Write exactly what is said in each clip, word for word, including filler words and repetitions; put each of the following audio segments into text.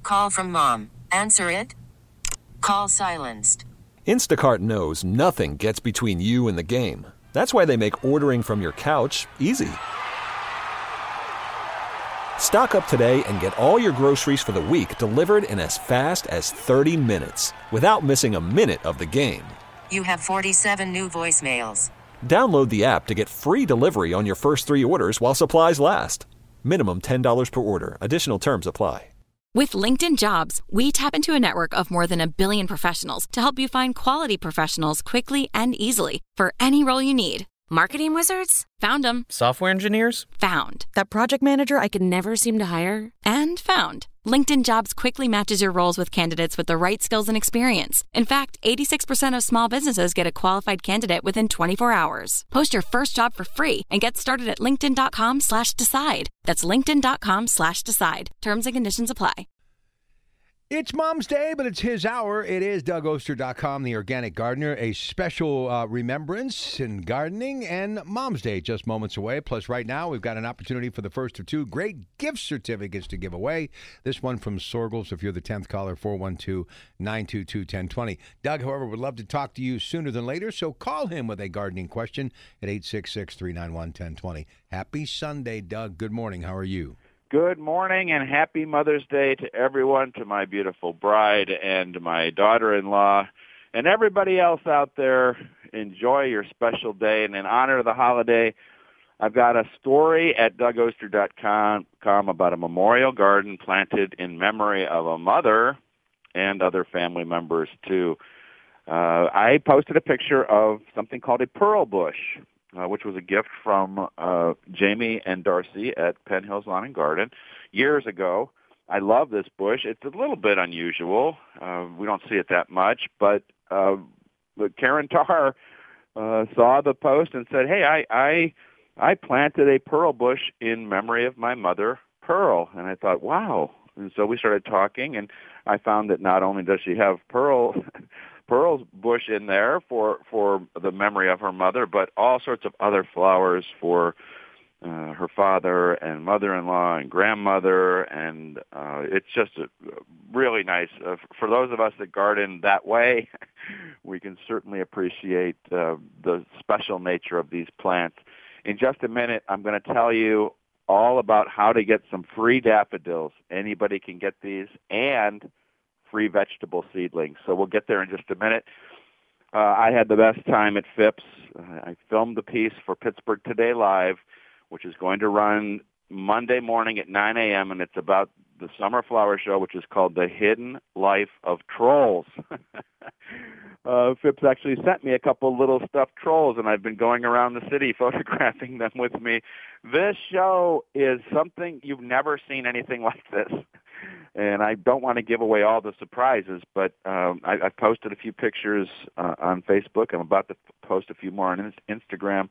Call from mom. Answer it. Call silenced. Instacart knows nothing gets between you and the game. That's why they make ordering from your couch easy. Stock up today and get all your groceries for the week delivered in as fast as thirty minutes without missing a minute of the game. You have forty-seven new voicemails. Download the app to get free delivery on your first three orders while supplies last. Minimum ten dollars per order. Additional terms apply. With LinkedIn Jobs, we tap into a network of more than a billion professionals to help you find quality professionals quickly and easily for any role you need. Marketing wizards? Found them. Software engineers? Found. That project manager I could never seem to hire? And found. LinkedIn Jobs quickly matches your roles with candidates with the right skills and experience. In fact, eighty-six percent of small businesses get a qualified candidate within twenty-four hours. Post your first job for free and get started at linkedin.com slash decide. That's linkedin.com slash decide. Terms and conditions apply. It's Mom's Day, but it's his hour. It is Doug Oster dot com, the organic gardener, a special uh, remembrance in gardening, and Mom's Day just moments away. Plus, right now, we've got an opportunity for the first of two great gift certificates to give away. This one from Sorgels, if you're the tenth caller, four one two, nine two two, one oh two oh. Doug, however, would love to talk to you sooner than later, so call him with a gardening question at eight six six, three nine one, one oh two oh. Happy Sunday, Doug. Good morning. How are you? Good morning and happy Mother's Day to everyone, to my beautiful bride and my daughter-in-law, and everybody else out there. Enjoy your special day. And in honor of the holiday, I've got a story at Doug Oster dot com about a memorial garden planted in memory of a mother and other family members, too. Uh, I posted a picture of something called a pearl bush, Uh, which was a gift from uh, Jamie and Darcy at Penn Hills Lawn and Garden years ago. I love this bush. It's a little bit unusual. Uh, we don't see it that much, but uh, Karen Tarr uh, saw the post and said, hey, I, I I planted a pearl bush in memory of my mother, Pearl. And I thought, wow. And so we started talking, and I found that not only does she have pearl pearl's bush in there for for the memory of her mother, but all sorts of other flowers for uh, her father and mother-in-law and grandmother, and uh, it's just a, really nice. Uh, for those of us that garden that way, we can certainly appreciate uh, the special nature of these plants. In just a minute, I'm going to tell you all about how to get some free daffodils. Anybody can get these, and free vegetable seedlings. So we'll get there in just a minute. Uh, I had the best time at Phipps. Uh, I filmed the piece for Pittsburgh Today Live, which is going to run Monday morning at nine a.m., and it's about the summer flower show, which is called The Hidden Life of Trolls. uh, Phipps actually sent me a couple little stuffed trolls, and I've been going around the city photographing them with me. This show is something you've never seen anything like this. And I don't want to give away all the surprises, but um, I, I've posted a few pictures uh, on Facebook. I'm about to post a few more on Instagram.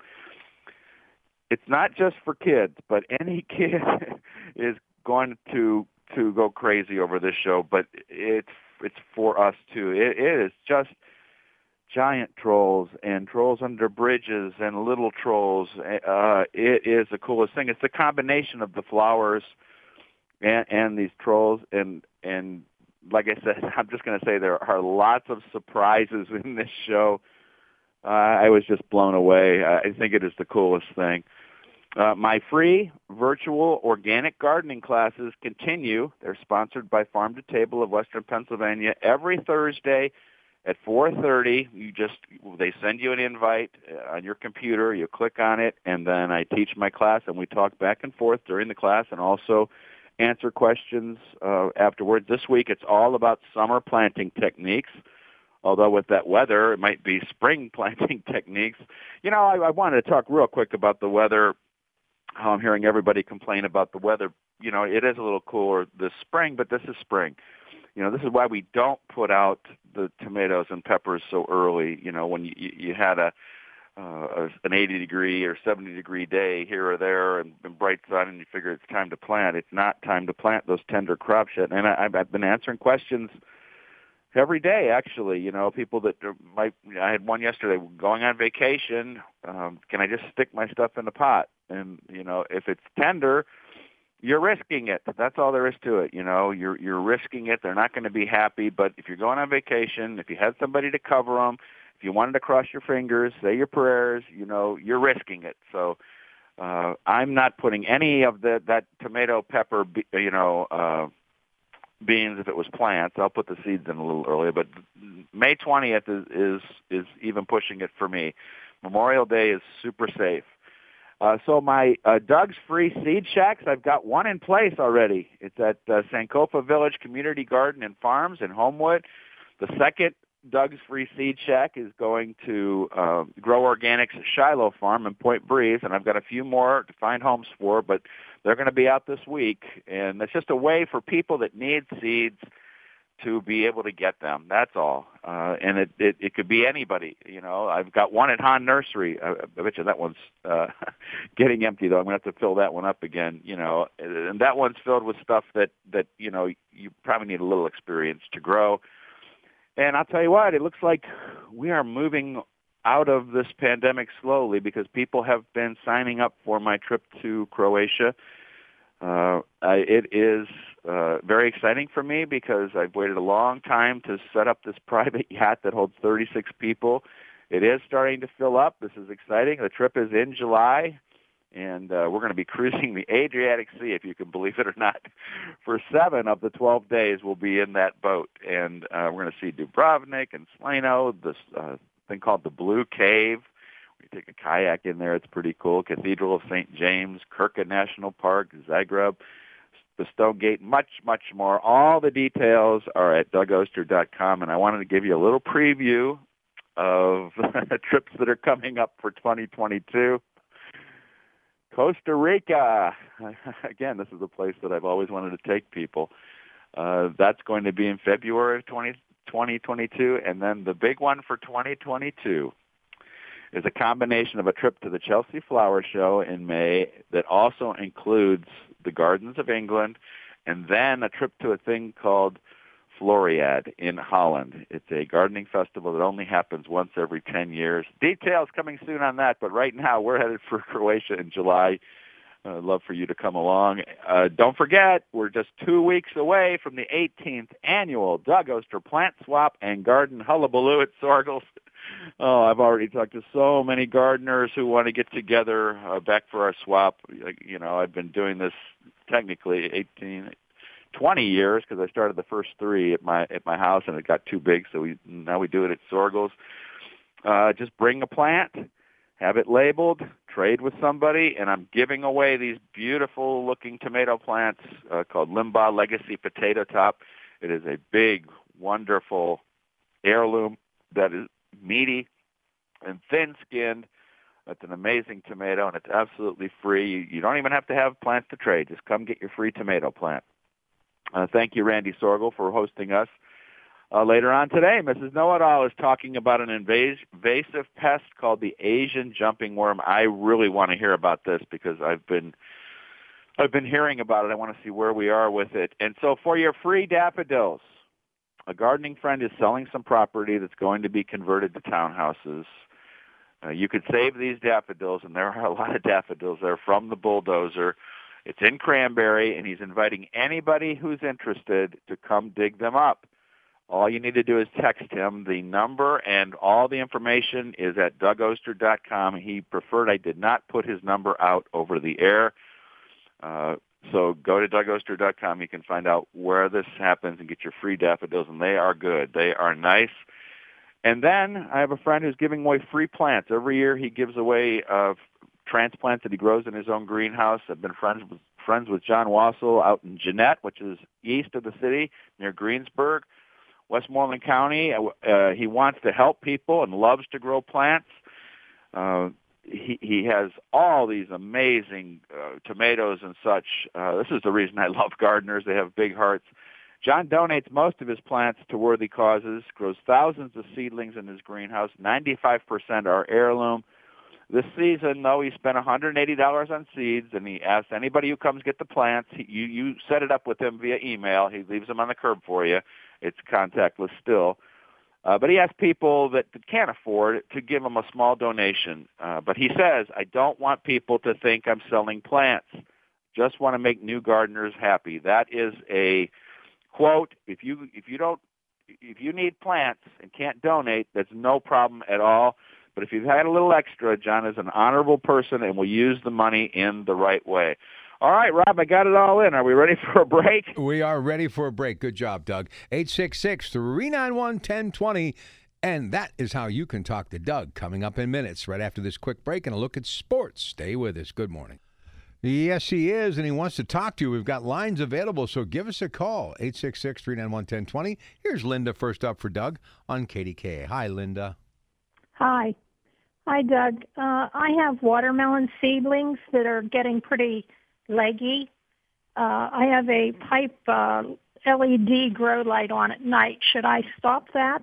It's not just for kids, but any kid is going to to go crazy over this show. But it's it's for us too. It, it is just giant trolls and trolls under bridges and little trolls. Uh, it is the coolest thing. It's the combination of the flowers And, and these trolls, and and like I said, I'm just going to say there are lots of surprises in this show. Uh, I was just blown away. I think it is the coolest thing. Uh, my free virtual organic gardening classes continue. They're sponsored by Farm to Table of Western Pennsylvania every Thursday at four thirty. You just they send you an invite on your computer. You click on it, and then I teach my class, and we talk back and forth during the class, and also answer questions uh, afterwards. This week it's all about summer planting techniques, although with that weather it might be spring planting techniques. You know, I, I wanted to talk real quick about the weather, how I'm hearing everybody complain about the weather. You know, it is a little cooler this spring, but this is spring. You know, this is why we don't put out the tomatoes and peppers so early. You know, when you, you had a Uh, an eighty degree or seventy degree day here or there and, and bright sun, and you figure it's time to plant. It's not time to plant those tender crops yet. And I, I've been answering questions every day, actually. You know, people that might, I had one yesterday, going on vacation, um, can I just stick my stuff in the pot? And, you know, if it's tender, you're risking it. That's all there is to it. You know, you're you're risking it. They're not going to be happy. But if you're going on vacation, if you had somebody to cover them, if you wanted to cross your fingers, say your prayers, you know, you're risking it. So uh, I'm not putting any of the that tomato, pepper, you know, uh, beans if it was plants. I'll put the seeds in a little earlier. But May twentieth is is, is even pushing it for me. Memorial Day is super safe. Uh, so my uh, Doug's Free Seed Shacks, I've got one in place already. It's at uh, Sankofa Village Community Garden and Farms in Homewood. The second Doug's Free Seed Shack is going to uh, Grow Organics Shiloh Farm in Point Breeze, and I've got a few more to find homes for, but they're going to be out this week. And it's just a way for people that need seeds to be able to get them. That's all. Uh, and it, it, it could be anybody. You know, I've got one at Hahn Nursery. I, I bet you that one's uh, getting empty, though. I'm going to have to fill that one up again, you know. And that one's filled with stuff that, that, you know, you probably need a little experience to grow. And I'll tell you what, it looks like we are moving out of this pandemic slowly because people have been signing up for my trip to Croatia. Uh, I, it is uh, very exciting for me because I've waited a long time to set up this private yacht that holds thirty-six people. It is starting to fill up. This is exciting. The trip is in July, and uh, we're going to be cruising the Adriatic Sea, if you can believe it or not. For seven of the twelve days, we'll be in that boat, and uh, we're going to see Dubrovnik and Slano, this uh, thing called the Blue Cave. We take a kayak in there. It's pretty cool. Cathedral of Saint James, Krka National Park, Zagreb, the Stone Gate, much, much more. All the details are at Doug Oster dot com, and I wanted to give you a little preview of trips that are coming up for twenty twenty-two. Costa Rica. Again, this is a place that I've always wanted to take people. Uh, that's going to be in February of twenty twenty-two, and then the big one for twenty twenty-two is a combination of a trip to the Chelsea Flower Show in May that also includes the Gardens of England, and then a trip to a thing called Floriade in Holland. It's a gardening festival that only happens once every ten years. Details coming soon on that, but right now we're headed for Croatia in July. I'd uh, love for you to come along. Uh, don't forget, we're just two weeks away from the eighteenth annual Doug Oster Plant Swap and Garden Hullabaloo at Sorgels. Oh, I've already talked to so many gardeners who want to get together uh, back for our swap. You know, I've been doing this technically eighteen, twenty years because I started the first three at my at my house and it got too big, so we now we do it at Sorgels. Uh, just bring a plant, have it labeled, trade with somebody, and I'm giving away these beautiful-looking tomato plants uh, called Limbaugh Legacy Potato Top. It is a big, wonderful heirloom that is meaty and thin-skinned. It's an amazing tomato, and it's absolutely free. You, you don't even have to have plants to trade. Just come get your free tomato plant. Uh, thank you, Randy Sorgel, for hosting us. Uh, later on today, Missus Know-It-All is talking about an invas- invasive pest called the Asian jumping worm. I really want to hear about this because I've been I've been hearing about it. I want to see where we are with it. And so for your free daffodils, a gardening friend is selling some property that's going to be converted to townhouses. Uh, you could save these daffodils, and there are a lot of daffodils there from the bulldozer. It's in Cranberry, and he's inviting anybody who's interested to come dig them up. All you need to do is text him. The number and all the information is at Doug Oster dot com. He preferred I did not put his number out over the air. Uh, so go to Doug Oster dot com. You can find out where this happens and get your free daffodils, and they are good. They are nice. And then I have a friend who's giving away free plants. Every year he gives away uh, transplants that he grows in his own greenhouse. I've been friends with, friends with John Wassel out in Jeanette, which is east of the city near Greensburg. Westmoreland County, uh, he wants to help people and loves to grow plants. Uh, he, he has all these amazing uh, tomatoes and such. Uh, this is the reason I love gardeners. They have big hearts. John donates most of his plants to worthy causes, grows thousands of seedlings in his greenhouse. ninety-five percent are heirloom. This season, though, he spent one hundred eighty dollars on seeds, and he asked anybody who comes get the plants, he, you, you set it up with him via email. He leaves them on the curb for you. It's contactless still. Uh, but he asked people that can't afford it to give him a small donation. Uh, but he says, I don't want people to think I'm selling plants, just want to make new gardeners happy. That is a quote. If you if you don't if you need plants and can't donate, that's no problem at all. But if you've had a little extra, John is an honorable person and will use the money in the right way. All right, Rob, I got it all in. Are we ready for a break? We are ready for a break. Good job, Doug. eight six six, three nine one, one zero two zero. And that is how you can talk to Doug coming up in minutes right after this quick break and a look at sports. Stay with us. Good morning. Yes, he is, and he wants to talk to you. We've got lines available, so give us a call, eight six six, three nine one, one zero two zero. Here's Linda first up for Doug on K D K A. Hi, Linda. Hi. Hi, Doug. Uh, I have watermelon seedlings that are getting pretty leggy. Uh, I have a pipe uh, L E D grow light on at night. Should I stop that?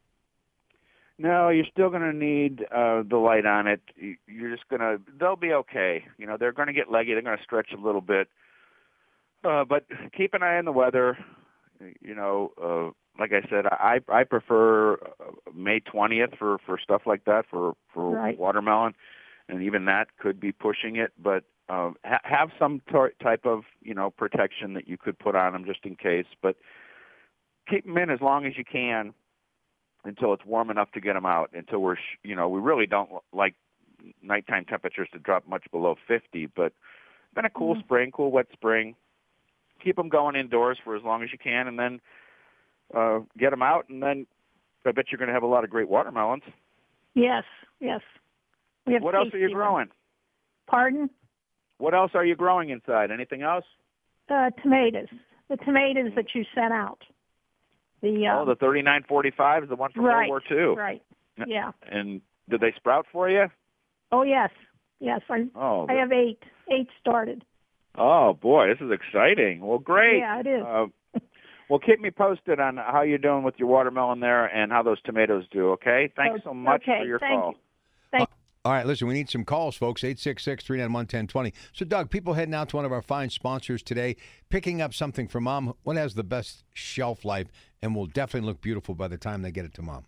No, you're still going to need uh, the light on it. You're just going to, they'll be okay. You know, they're going to get leggy. They're going to stretch a little bit. Uh, but keep an eye on the weather. You know, uh, like I said, I I prefer May twentieth for, for stuff like that, for, for right. watermelon. And even that could be pushing it. But uh, ha- have some tor- type of, you know, protection that you could put on them just in case. But keep them in as long as you can until it's warm enough to get them out, until we're, you know, we really don't like nighttime temperatures to drop much below fifty, but it's been a cool mm-hmm. spring, cool wet spring. Keep them going indoors for as long as you can, and then uh, get them out, and then I bet you're going to have a lot of great watermelons. Yes, yes. We have what else are you growing? Ones. Pardon? What else are you growing inside? Anything else? Uh, tomatoes. The tomatoes that you sent out. The, um, oh, the thirty-nine forty-five is the one from right, World War Two. Right, yeah. And did they sprout for you? Oh, yes. Yes, I, oh, I have eight. Eight started. Oh, boy, this is exciting. Well, great. Yeah, it is. Uh, well, keep me posted on how you're doing with your watermelon there and how those tomatoes do, okay? Thanks so much okay, for your thank call. You. Thank All right, listen, we need some calls, folks, eight six six, three nine one, one zero two zero. So, Doug, people heading out to one of our fine sponsors today, picking up something for Mom. What has the best shelf life and will definitely look beautiful by the time they get it to Mom?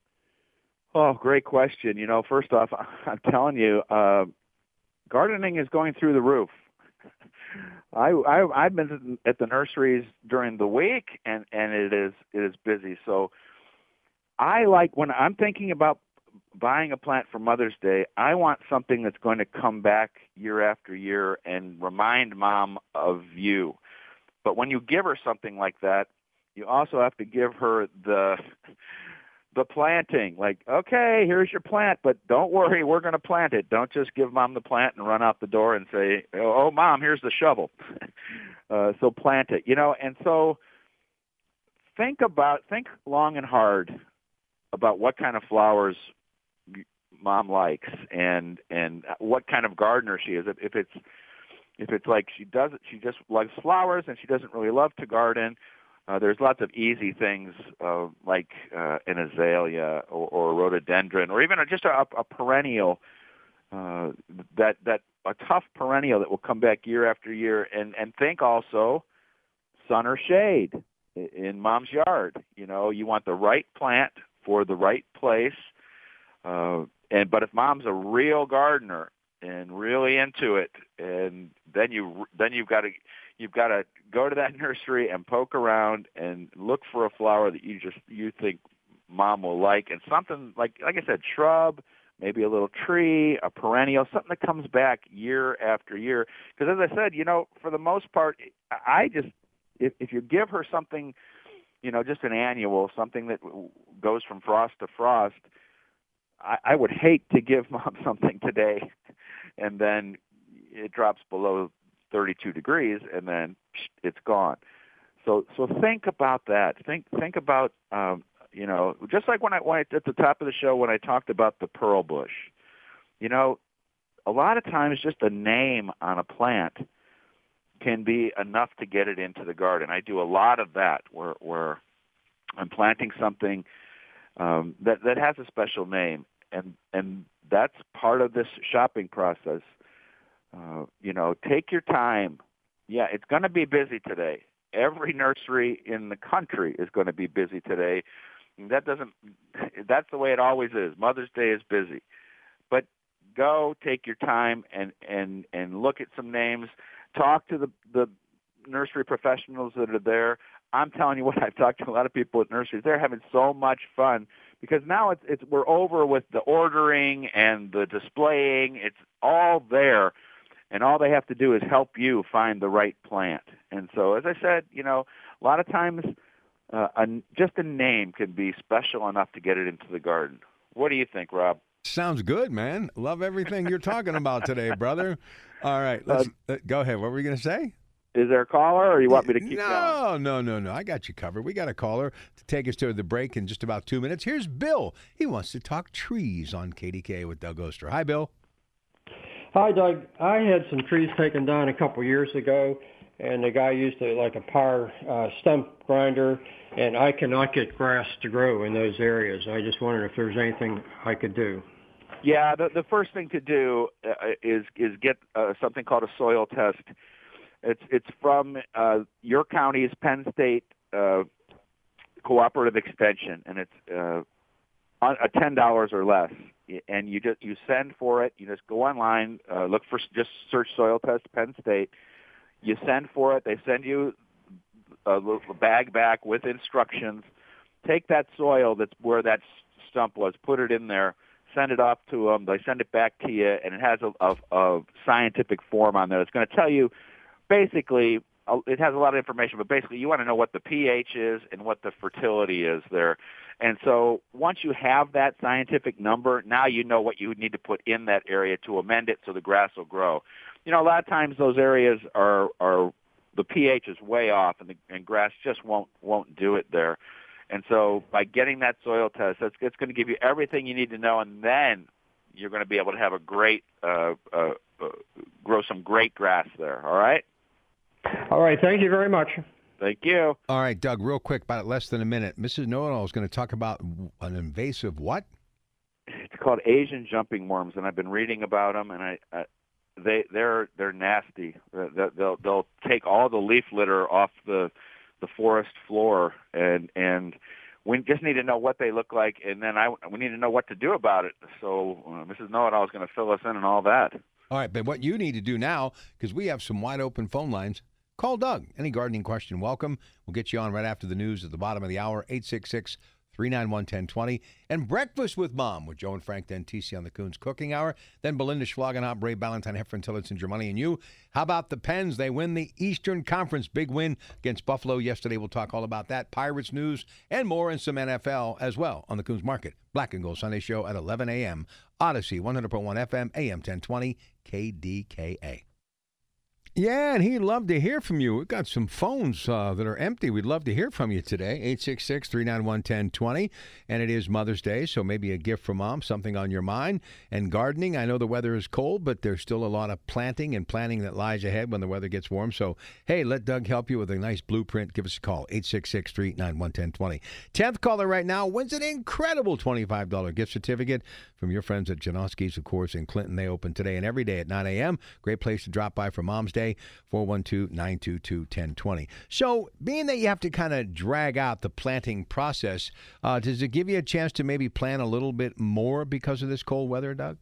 Oh, great question. You know, first off, I'm telling you, uh, gardening is going through the roof. I, I I've been at the nurseries during the week, and, and it is it is busy. So I like, when I'm thinking about buying a plant for Mother's Day, I want something that's going to come back year after year and remind Mom of you. But when you give her something like that, you also have to give her the the planting. Like, okay, here's your plant, but don't worry, we're going to plant it. Don't just give Mom the plant and run out the door and say, oh, Mom, here's the shovel. uh, so plant it, you know. And so think about, think long and hard about what kind of flowers Mom likes and and what kind of gardener she is. If, if it's if it's like she doesn't, she just likes flowers and she doesn't really love to garden. Uh, there's lots of easy things uh, like uh, an azalea or, or a rhododendron, or even a, just a, a perennial uh, that that a tough perennial that will come back year after year. And and think also sun or shade in Mom's yard. You know, you want the right plant for the right place. Uh, and but if Mom's a real gardener and really into it, and then you then you've got to you've got to go to that nursery and poke around and look for a flower that you just you think Mom will like, and something like like I said, shrub, maybe a little tree, a perennial, something that comes back year after year. Because as I said, you know, for the most part, I just if, if you give her something, you know, just an annual, something that goes from frost to frost. I, I would hate to give Mom something today, and then it drops below thirty-two degrees, and then it's gone. So, so think about that. Think, think about, um, you know, just like when I, when I at the top of the show when I talked about the pearl bush. You know, a lot of times just a name on a plant can be enough to get it into the garden. I do a lot of that where, where I'm planting something um, that that has a special name, and and that's part of this shopping process. Uh, you know, take your time. Yeah, it's going to be busy today. Every nursery in the country is going to be busy today. And that doesn't. That's the way it always is. Mother's Day is busy, but go take your time and and and look at some names. talk to the, the nursery professionals that are there. I'm telling you what, I've talked to a lot of people at nurseries. They're having so much fun because now it's, it's we're over with the ordering and the displaying. It's all there, and all they have to do is help you find the right plant. And so, as I said, you know, a lot of times uh, a, just a name can be special enough to get it into the garden. What do you think, Rob? Sounds good, man. Love everything you're talking about today, brother. All right, let's uh, go ahead. What were you going to say? Is there a caller, or you want me to keep no, going? No, no, no, no. I got you covered. We got a caller to take us to the break in just about two minutes. Here's Bill. He wants to talk trees on K D K A with Doug Oster. Hi, Bill. Hi, Doug. I had some trees taken down a couple years ago, and the guy used a, like a power uh, stump grinder, and I cannot get grass to grow in those areas. I just wondered if there's anything I could do. Yeah, the, the first thing to do uh, is is get uh, something called a soil test. It's it's from uh, your county's Penn State uh, Cooperative Extension, and it's uh, on, uh, ten dollars or less. And you just you send for it. You just go online, uh, look for just search soil test Penn State. You send for it. They send you a little bag back with instructions. Take that soil that's where that stump was, put it in there, send it off to them. They send it back to you, and it has a, a, a scientific form on there. It's going to tell you. Basically, it has a lot of information, but basically you want to know what the pH is and what the fertility is there. And so once you have that scientific number, now you know what you would need to put in that area to amend it so the grass will grow. You know, a lot of times those areas are, are the pH is way off, and, the, and grass just won't won't do it there. And so by getting that soil test, it's, it's going to give you everything you need to know, and then you're going to be able to have a great, uh, uh, uh, grow some great grass there, all right? All right. Thank you very much. Thank you. All right, Doug, real quick, about less than a minute. Missus Know-It-All is going to talk about an invasive what? It's called Asian jumping worms, and I've been reading about them, and I, I they they're they're nasty. They'll they'll take all the leaf litter off the the forest floor, and and we just need to know what they look like, and then I we need to know what to do about it. So uh, Missus Know-It-All is going to fill us in on all that. All right, but what you need to do now, because we have some wide open phone lines, call Doug. Any gardening question, welcome. We'll get you on right after the news at the bottom of the hour, eight six six, three nine one, one zero two zero. And Breakfast with Mom with Joe and Frank, then T C on the Coons Cooking Hour. Then Belinda Schlagenhop, Ray Ballantyne, Heffron Tillotson, Germani, and you. How about the Pens? They win the Eastern Conference. Big win against Buffalo yesterday. We'll talk all about that. Pirates news and more, and some N F L as well on the Coons Market. Black and Gold Sunday Show at eleven a.m. Odyssey, one hundred point one F M, A M ten twenty, K D K A. Yeah, and he'd love to hear from you. We've got some phones uh, that are empty. We'd love to hear from you today, eight six six, three nine one, one zero two zero. And it is Mother's Day, so maybe a gift from Mom, something on your mind. And gardening, I know the weather is cold, but there's still a lot of planting and planning that lies ahead when the weather gets warm. So, hey, let Doug help you with a nice blueprint. Give us a call, eight six six, three nine one, one zero two zero. tenth caller right now wins an incredible twenty-five dollars gift certificate from your friends at Janoski's, of course, in Clinton. They open today and every day at nine a.m. Great place to drop by for Mom's Day, four one two, nine two two, one zero two zero. So, being that you have to kind of drag out the planting process, uh, does it give you a chance to maybe plant a little bit more because of this cold weather, Doug?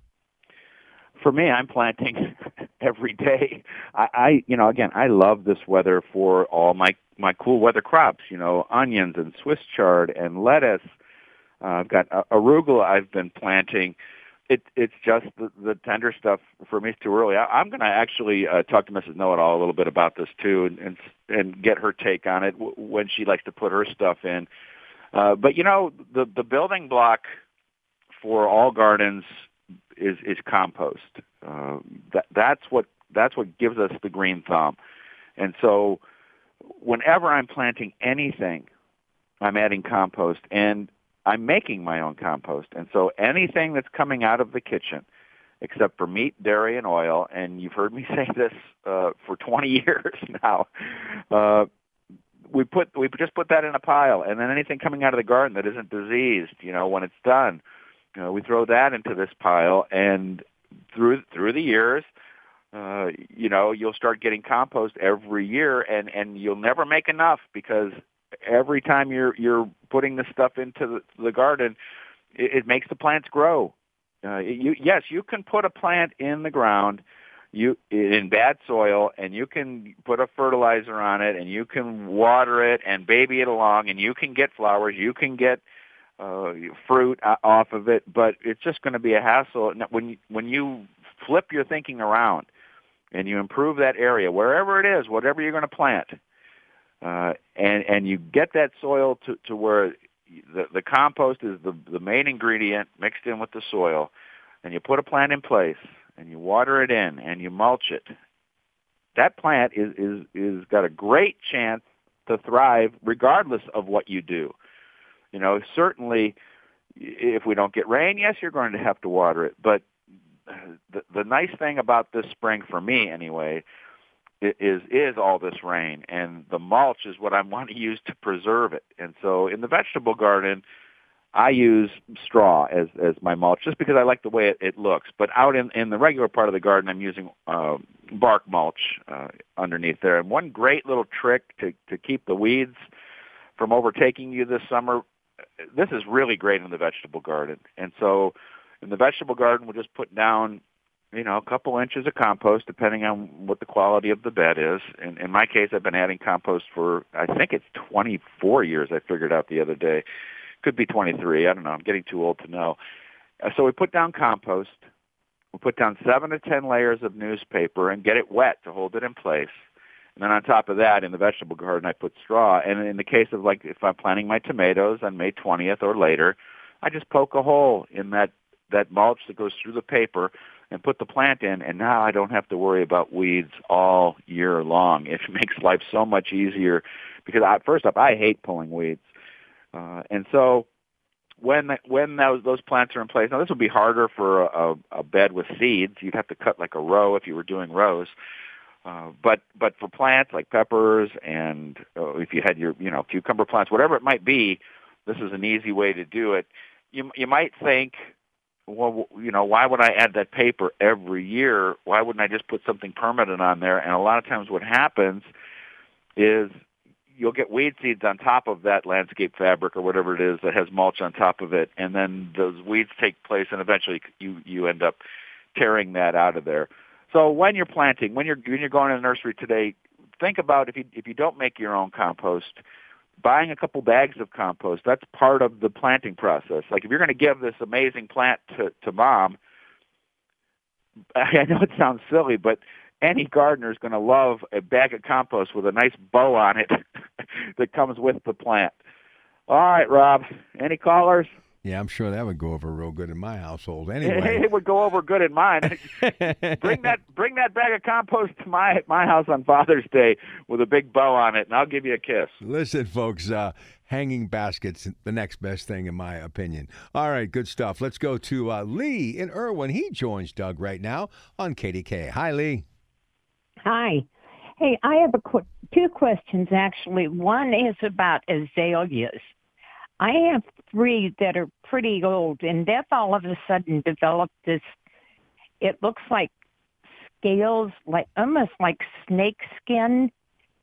For me, I'm planting every day. I, I, you know, again, I love this weather for all my, my cool weather crops, you know, onions and Swiss chard and lettuce. Uh, I've got uh, arugula I've been planting. It, it's just the, the tender stuff for me is too early. I, I'm going to actually uh, talk to Missus Know-It-All a little bit about this too, and and, and get her take on it w- when she likes to put her stuff in. Uh, but you know, the the building block for all gardens is is compost. Uh, that that's what that's what gives us the green thumb. And so, whenever I'm planting anything, I'm adding compost, and I'm making my own compost. And so anything that's coming out of the kitchen, except for meat, dairy, and oil, and you've heard me say this uh, for twenty years now, uh, we put we just put that in a pile. And then anything coming out of the garden that isn't diseased, you know, when it's done, you know, we throw that into this pile. And through through the years, uh, you know, you'll start getting compost every year, and, and you'll never make enough, because every time you're you're putting this stuff into the, the garden, it, it makes the plants grow. Uh, you, yes, you can put a plant in the ground. you in bad soil, and you can put a fertilizer on it, and you can water it and baby it along, and you can get flowers, you can get uh, fruit off of it, but it's just going to be a hassle. When you, when you flip your thinking around and you improve that area, wherever it is, whatever you're going to plant, uh, and and you get that soil to, to where the, the compost is the, the main ingredient mixed in with the soil, and you put a plant in place, and you water it in, and you mulch it, that plant is, is, is got a great chance to thrive regardless of what you do. You know, certainly if we don't get rain, yes, you're going to have to water it. But the, the nice thing about this spring, for me anyway, is is all this rain. And the mulch is what I want to use to preserve it. And so in the vegetable garden, I use straw as, as my mulch just because I like the way it, it looks. But out in, in the regular part of the garden, I'm using uh, bark mulch uh, underneath there. And one great little trick to, to keep the weeds from overtaking you this summer, this is really great in the vegetable garden. And so in the vegetable garden, we'll just put down, you know, a couple inches of compost, depending on what the quality of the bed is. In, in my case, I've been adding compost for, I think it's twenty-four years, I figured out the other day. Could be twenty-three. I don't know. I'm getting too old to know. Uh, so we put down compost. We put down seven to ten layers of newspaper and get it wet to hold it in place. And then on top of that, in the vegetable garden, I put straw. And in the case of, like, if I'm planting my tomatoes on May twentieth or later, I just poke a hole in that, that mulch that goes through the paper and put the plant in, and now I don't have to worry about weeds all year long. It makes life so much easier because, I, first up, I hate pulling weeds. Uh, and so when the, when those, those plants are in place, now this would be harder for a, a bed with seeds. You'd have to cut like a row if you were doing rows. Uh, but but for plants like peppers and uh, if you had your you know cucumber plants, whatever it might be, this is an easy way to do it. You you might think, well, you know, why would I add that paper every year? Why wouldn't I just put something permanent on there? And a lot of times what happens is you'll get weed seeds on top of that landscape fabric or whatever it is that has mulch on top of it, and then those weeds take place, and eventually you, you end up tearing that out of there. So when you're planting, when you're when you're going to the nursery today, think about if you if you don't make your own compost, buying a couple bags of compost. That's part of the planting process. Like if you're going to give this amazing plant to, to mom, I know it sounds silly, but any gardener is going to love a bag of compost with a nice bow on it that comes with the plant. All right, Rob, any callers? Yeah, I'm sure that would go over real good in my household. Anyway, it would go over good in mine. bring that bring that bag of compost to my my house on Father's Day with a big bow on it, and I'll give you a kiss. Listen, folks, uh, hanging baskets, the next best thing in my opinion. All right, good stuff. Let's go to uh, Lee in Irwin. He joins Doug right now on K D K. Hi, Lee. Hi. Hey, I have a qu- two questions, actually. One is about azaleas. I have three that are pretty old, and they've all of a sudden developed this, it looks like scales, like almost like snake skin,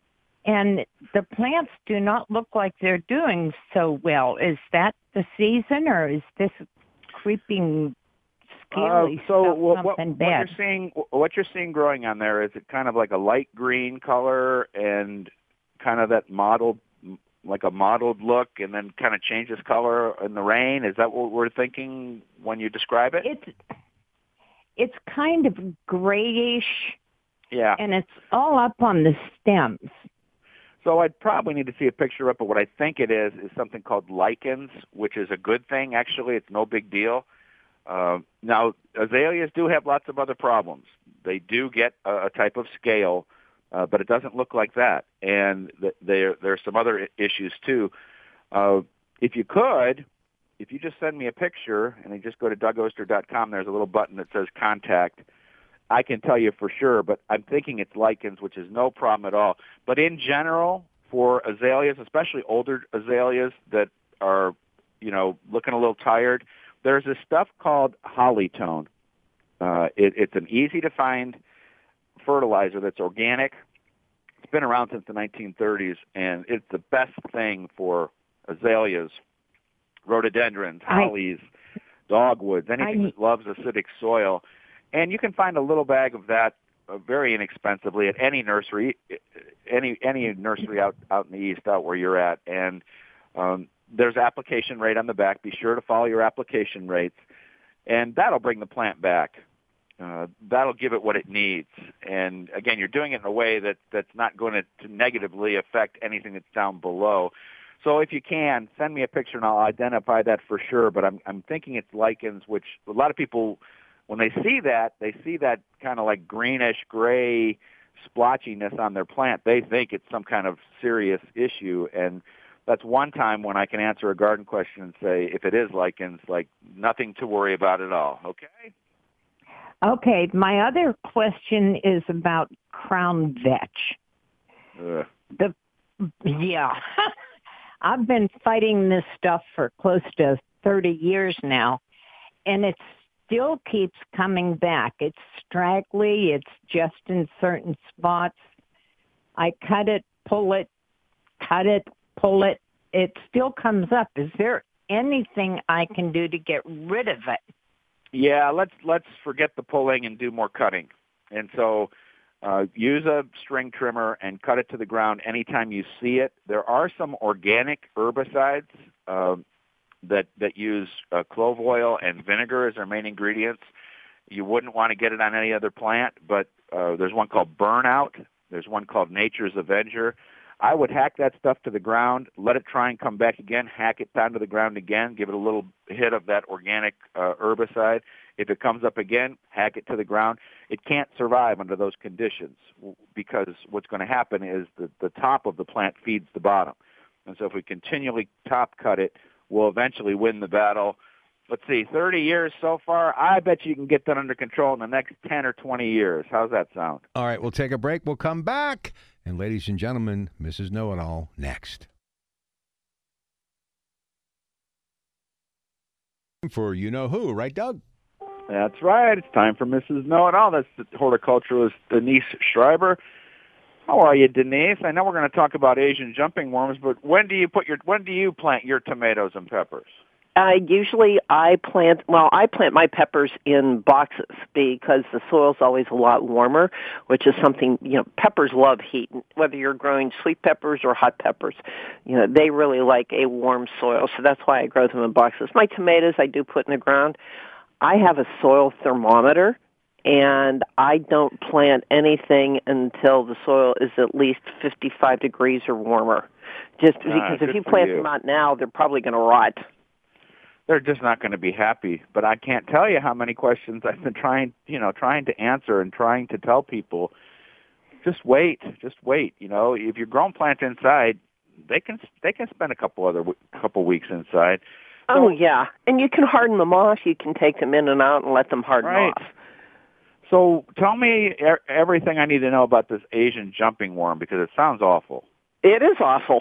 and the plants do not look like they're doing so well. Is that the season, or is this creeping scaly uh, so stuff what, something what, bad? What you're seeing, what you're seeing growing on there is it kind of like a light green color and kind of that mottled, like a mottled look, and then kind of changes color in the rain. Is that what we're thinking when you describe it? It's it's kind of grayish, yeah, and it's all up on the stems. So I'd probably need to see a picture of it, but what I think it is is something called lichens, which is a good thing, actually. It's no big deal. Uh, now, azaleas do have lots of other problems. They do get a, a type of scale, uh, but it doesn't look like that. And th- there, there are some other I- issues, too. Uh, if you could, if you just send me a picture, and you just go to doug oster dot com, there's a little button that says Contact. I can tell you for sure, but I'm thinking it's lichens, which is no problem at all. But in general, for azaleas, especially older azaleas that are, you know, looking a little tired, there's this stuff called Hollytone. Uh, it, it's an easy-to-find fertilizer that's organic. It's been around since the nineteen thirties, and it's the best thing for azaleas, rhododendrons, hollies, dogwoods, anything I, that loves acidic soil. And you can find a little bag of that uh, very inexpensively at any nursery, any any nursery out out in the east, out where you're at, and um, there's application rate on the back. Be sure to follow your application rates, and that'll bring the plant back. Uh, that'll give it what it needs. And again, you're doing it in a way that that's not going to, to negatively affect anything that's down below. So if you can, send me a picture and I'll identify that for sure. But I'm I'm thinking it's lichens, which a lot of people, when they see that, they see that kind of like greenish gray splotchiness on their plant. They think it's some kind of serious issue. And that's one time when I can answer a garden question and say, if it is lichens, like nothing to worry about at all. Okay? Okay, my other question is about crown vetch. Ugh. The yeah, I've been fighting this stuff for close to thirty years now, and it still keeps coming back. It's straggly. It's just in certain spots. I cut it, pull it, cut it, pull it. It still comes up. Is there anything I can do to get rid of it? Yeah, let's let's forget the pulling and do more cutting. And so uh, use a string trimmer and cut it to the ground anytime you see it. There are some organic herbicides uh, that that use uh, clove oil and vinegar as their main ingredients. You wouldn't want to get it on any other plant, but uh, there's one called Burnout. There's one called Nature's Avenger. I would hack that stuff to the ground, let it try and come back again, hack it down to the ground again, give it a little hit of that organic uh, herbicide. If it comes up again, hack it to the ground. It can't survive under those conditions because what's going to happen is the, the top of the plant feeds the bottom. And so if we continually top cut it, we'll eventually win the battle. Let's see, thirty years so far, I bet you can get that under control in the next ten or twenty years. How's that sound? All right, we'll take a break. We'll come back. And ladies and gentlemen, Missus Know-It-All next. For You Know Who, right, Doug? That's right. It's time for Missus Know-It-All. That's the horticulturalist Denise Schreiber. How are you, Denise? I know we're going to talk about Asian jumping worms, but when do you put your when do you plant your tomatoes and peppers? Uh, usually I plant, well, I plant my peppers in boxes because the soil's always a lot warmer, which is something, you know, peppers love heat. Whether you're growing sweet peppers or hot peppers, you know, they really like a warm soil. So that's why I grow them in boxes. My tomatoes I do put in the ground. I have a soil thermometer, and I don't plant anything until the soil is at least fifty-five degrees or warmer. Just because ah, if you plant you. them out now, they're probably going to rot. They're just not going to be happy. But I can't tell you how many questions I've been trying, you know, trying to answer and trying to tell people, just wait, just wait. You know, if you're growing plants inside, they can they can spend a couple other couple weeks inside. Oh so, yeah, and you can harden them off. You can take them in and out and let them harden right. off. So tell me er- everything I need to know about this Asian jumping worm because it sounds awful. It is awful.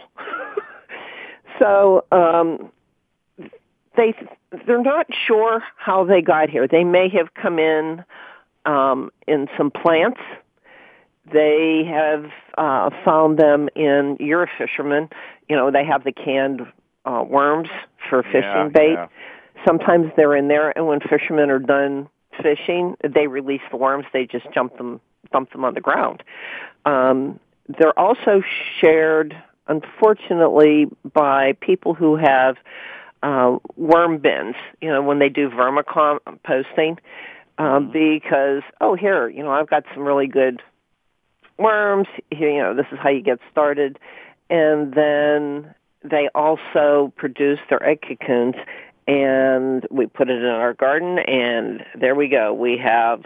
so. um They, they're not sure how they got here. They may have come in um, in some plants. They have uh, found them in, you're a fisherman, you know, they have the canned uh, worms for fishing yeah, bait. Yeah. Sometimes they're in there, and when fishermen are done fishing, they release the worms. They just jump them, dump them on the ground. Um, they're also shared, unfortunately, by people who have Uh, worm bins, you know, when they do vermicomposting, um, because, oh, here, you know, I've got some really good worms. Here, you know, this is how you get started. And then they also produce their egg cocoons, and we put it in our garden, and there we go. We have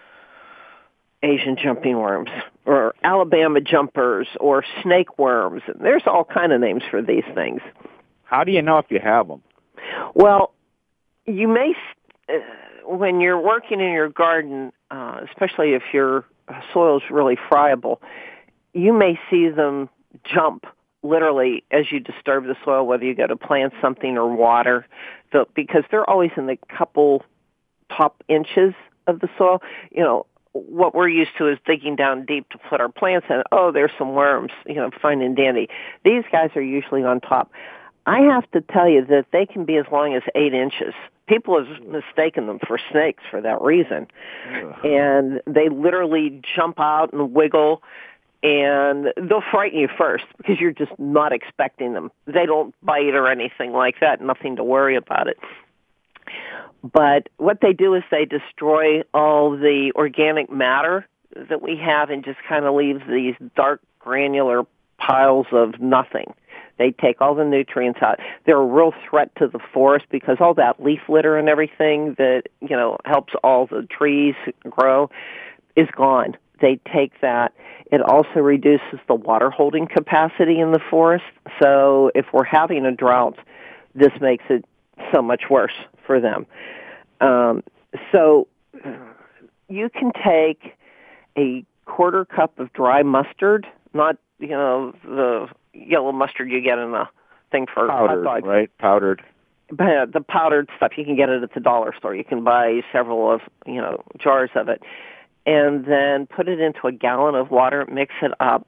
Asian jumping worms, or Alabama jumpers, or snake worms. There's all kind of names for these things. How do you know if you have them? Well, you may, uh, when you're working in your garden, uh, especially if your soil is really friable, you may see them jump literally as you disturb the soil, whether you go to plant something or water, the, because they're always in the couple top inches of the soil. You know, what we're used to is digging down deep to put our plants in. Oh, there's some worms, you know, fine and dandy. These guys are usually on top. I have to tell you that they can be as long as eight inches people have mistaken them for snakes for that reason. Ugh. And they literally jump out and wiggle, and they'll frighten you first because you're just not expecting them. They don't bite or anything like that, nothing to worry about it. But what they do is they destroy all the organic matter that we have and just kind of leaves these dark granular piles of nothing. They take all the nutrients out. They're a real threat to the forest because all that leaf litter and everything that, you know, helps all the trees grow is gone. They take that. It also reduces the water holding capacity in the forest. So if we're having a drought, this makes it so much worse for them. Um, so you can take a quarter cup of dry mustard, not, you know, the yellow mustard you get in the thing for powdered, hot dogs. Right? Powdered. But the powdered stuff, you can get it at the dollar store. You can buy several of, you know, jars of it. And then put it into a gallon of water, mix it up,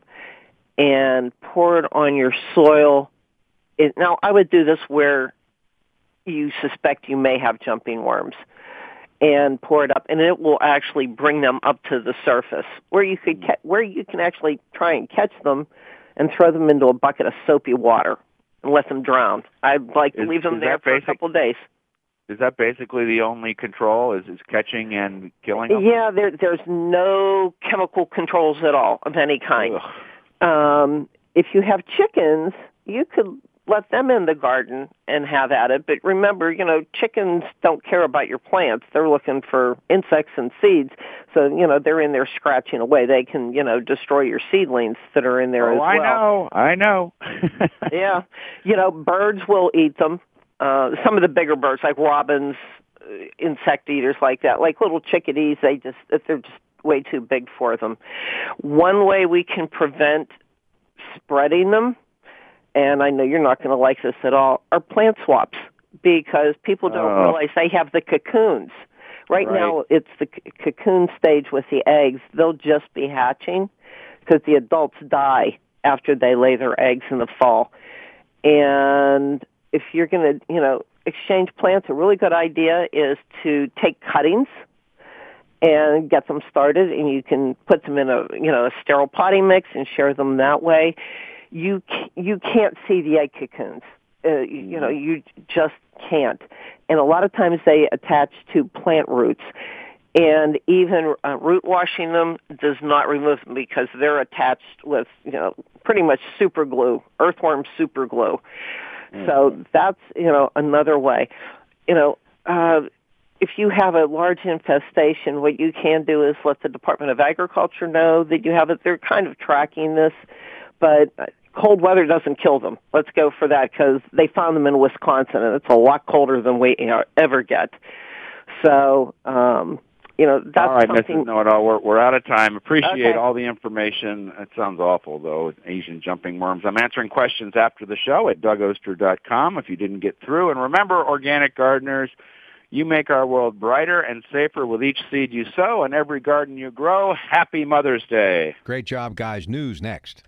and pour it on your soil. It, now, I would do this where you suspect you may have jumping worms, and pour it up, and it will actually bring them up to the surface, where you could ca- where you can actually try and catch them and throw them into a bucket of soapy water and let them drown. I'd like to is, leave them there for basic, a couple of days. Is that basically the only control, is, is catching and killing them? Yeah, there, there's no chemical controls at all of any kind. Um, if you have chickens, you could let them in the garden and have at it. But remember, you know, chickens don't care about your plants. They're looking for insects and seeds. So, you know, they're in there scratching away. They can, you know, destroy your seedlings that are in there oh, as well. I know. I know. Yeah. You know, birds will eat them. Uh, some of the bigger birds, like robins, uh, insect eaters like that, like little chickadees, they just, they're just way too big for them. One way we can prevent spreading them, and I know you're not going to like this at all, are plant swaps, because people don't oh. realize they have the cocoons. Right, right. Now, it's the c- cocoon stage with the eggs. They'll just be hatching because the adults die after they lay their eggs in the fall. And if you're going to, you know, exchange plants, a really good idea is to take cuttings and get them started, and you can put them in a, you know, a sterile potting mix and share them that way. You you can't see the egg cocoons. Uh, you, you know, you just can't. And a lot of times they attach to plant roots. And even uh, root washing them does not remove them because they're attached with, you know, pretty much super glue, earthworm super glue. Mm. So that's, you know, another way. You know, uh, if you have a large infestation, what you can do is let the Department of Agriculture know that you have it. They're kind of tracking this, but cold weather doesn't kill them. Let's go for that because they found them in Wisconsin, and it's a lot colder than we you know, ever get. So, um, you know, that's all right, something. Missus Know-It-All, we're, we're out of time. Appreciate okay. all the information. It sounds awful, though, Asian jumping worms. I'm answering questions after the show at Doug Oster dot com if you didn't get through. And remember, organic gardeners, you make our world brighter and safer with each seed you sow and every garden you grow. Happy Mother's Day. Great job, guys. News next.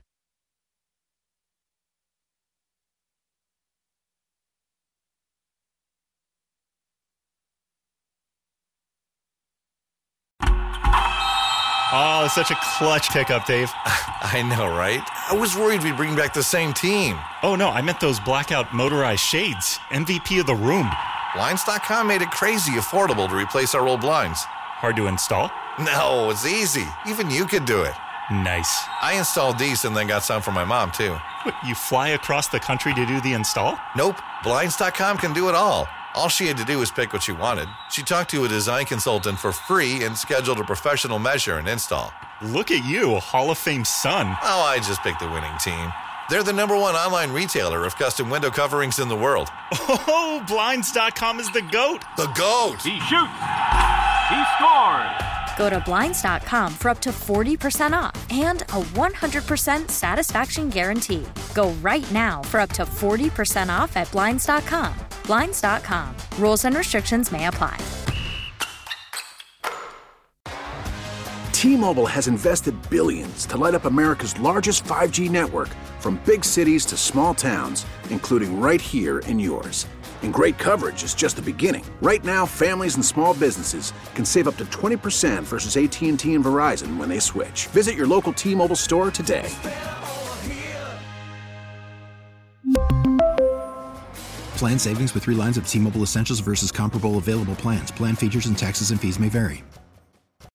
Oh, such a clutch pickup, Dave. I know, right? I was worried we'd bring back the same team. Oh, no, I meant those blackout motorized shades. M V P of the room. Blinds dot com made it crazy affordable to replace our old blinds. Hard to install? No, it's easy. Even you could do it. Nice. I installed these and then got some for my mom, too. What, you fly across the country to do the install? Nope. Blinds dot com can do it all. All she had to do was pick what she wanted. She talked to a design consultant for free and scheduled a professional measure and install. Look at you, a Hall of Fame son. Oh, I just picked the winning team. They're the number one online retailer of custom window coverings in the world. Oh, Blinds dot com is the GOAT. The GOAT. He shoots. He scores. Go to Blinds dot com for up to forty percent off and a one hundred percent satisfaction guarantee. Go right now for up to forty percent off at Blinds dot com. Blinds dot com. Rules and restrictions may apply. T-Mobile has invested billions to light up America's largest five G network, from big cities to small towns, including right here in yours. And great coverage is just the beginning. Right now, families and small businesses can save up to twenty percent versus A T and T and Verizon when they switch. Visit your local T-Mobile store today. Plan savings with three lines of T-Mobile Essentials versus comparable available plans. Plan features and taxes and fees may vary.